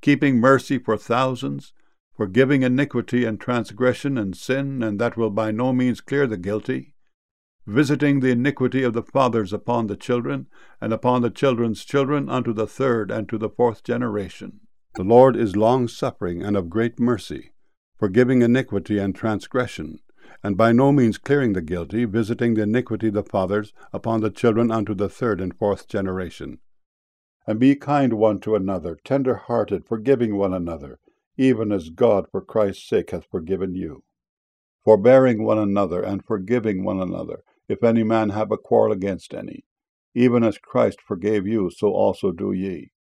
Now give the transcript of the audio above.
keeping mercy for thousands, forgiving iniquity and transgression and sin, and that will by no means clear the guilty, visiting the iniquity of the fathers upon the children, and upon the children's children unto the third and to the fourth generation. The Lord is long-suffering and of great mercy, forgiving iniquity and transgression, and by no means clearing the guilty, visiting the iniquity of the fathers upon the children unto the third and fourth generation. And be kind one to another, tender-hearted, forgiving one another, even as God for Christ's sake hath forgiven you. Forbearing one another, and forgiving one another, if any man have a quarrel against any. Even as Christ forgave you, so also do ye.